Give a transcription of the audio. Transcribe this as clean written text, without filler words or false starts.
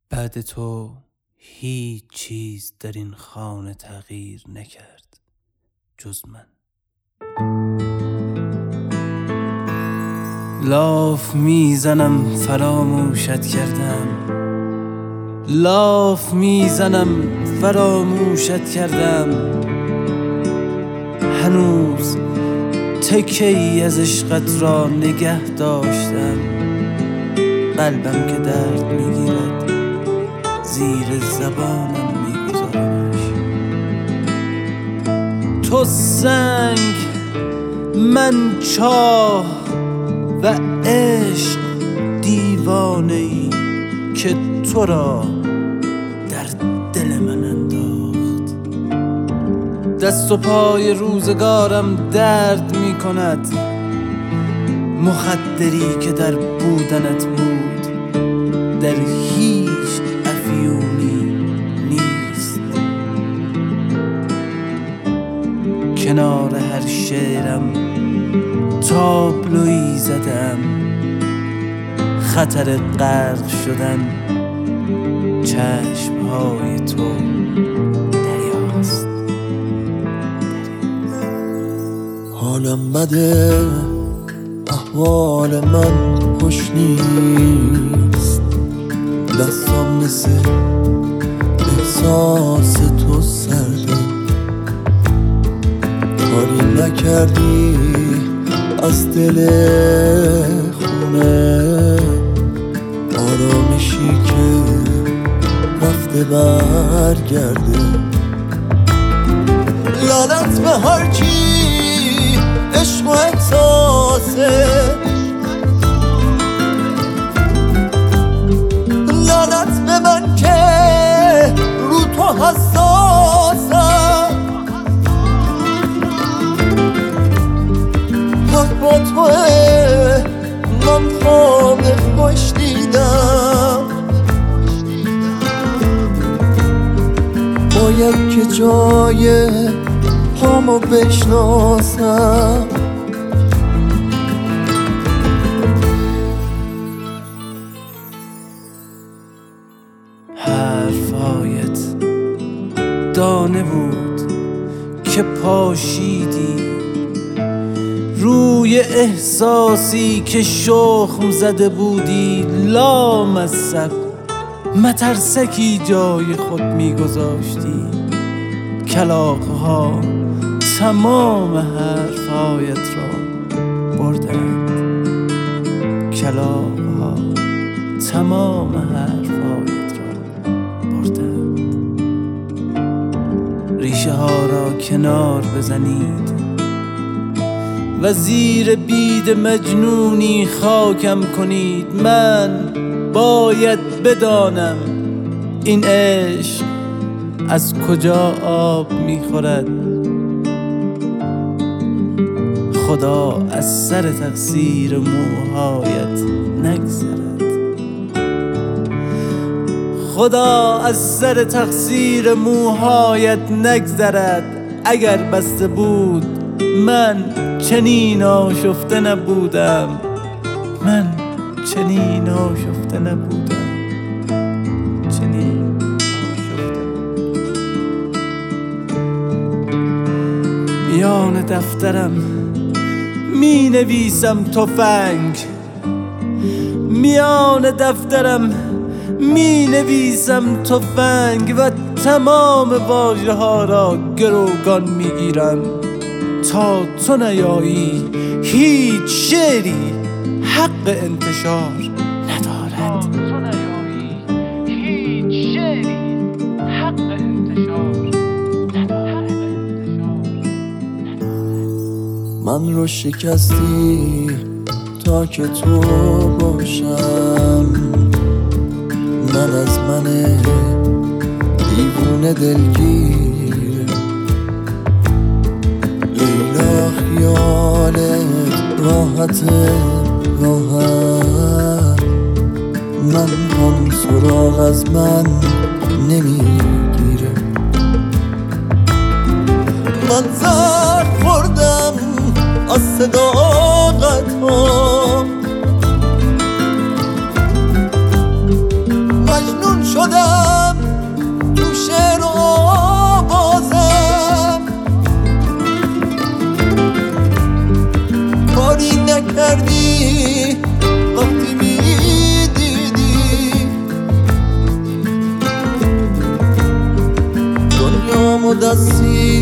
بعد تو هیچ چیز در این خانه تغییر نکرد جز من. لاف میزنم فراموشت کردم، لاف میزنم فراموشت کردم، هنوز تکی از عشقت را نگه داشتم. قلبم که درد میگیرد زیر زبانم میگذارمش. تو سنگ من چاه و عشق دیوانه‌ای که تو را در دل من انداخت. دست و پای روزگارم درد می کند، مخدری که در بودنت بود در هیچ افیونی نیست. کنار هر شعرم تابلویی زدم، خطر غرق شدن چشمهای تو دریاست. حالم بده، احوال من خوش نیست، دستم مثل احساس تو سرده. کاری نکردی از دل خونه، آرامشی که رفته برگرده. لعنت به هرچی عشق و احساسه، لعنت به من که رو تو حساسم. حق با توه، من خواب خوش دیدم. باید که جای پامو بشناسم. حرفایت دانه بود که پاشیدی روی احساسی که شخم زده بودی. لامصب مترسکی جای خود میگذاشتی. کلاغ‌ها تمام حرفایت را بردند، کلاغ‌ها تمام حرفایت را بردند. ریشه ها را کنار بزنید و زیر بید مجنونی خاکم کنید. من باید بدانم این عشق از کجا آب میخورد. خدا از سر تقصیر موهایت نگذرد، خدا از سر تقصیر موهایت نگذرد. اگر بسته بود من چنین آشفته نبودم، من چنین آشفته نبودم، چنین آشفته. میان دفترم می نویسم تفنگ، میان دفترم می نویسم تفنگ و تمام واژه ها را گروگان می گیرم. تا تو نیایی هیچ شعری حق انتشار ندارد. هیچ شعری حق انتشار ندارد. من رو شکستی تا که تو باشم. من از من دیوونه دلگیر، لیلا خیالت راحت راحت. من هم سراغ از من نمیگیره. من زرد خوردم از صداقت ها، مجنون شدم شدم تو شعر و آوازم، کاری نکردی وقتی میدیدی دنیامو دستی